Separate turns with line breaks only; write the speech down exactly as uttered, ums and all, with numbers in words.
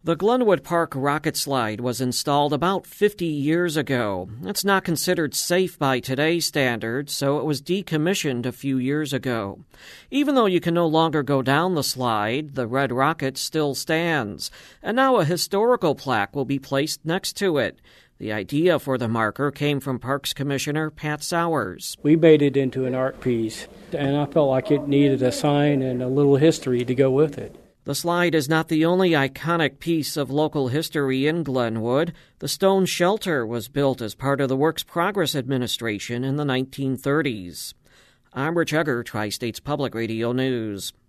The Glenwood Park rocket slide was installed about fifty years ago. It's not considered safe by today's standards, so it was decommissioned a few years ago. Even though you can no longer go down the slide, the red rocket still stands, and now a historical plaque will be placed next to it. The idea for the marker came from Parks Commissioner Pat Sowers.
We made it into an art piece, and I felt like it needed a sign and a little history to go with it.
The slide is not the only iconic piece of local history in Glenwood. The stone shelter was built as part of the Works Progress Administration in the nineteen thirties. I'm Rich Egger, Tri-States Public Radio News.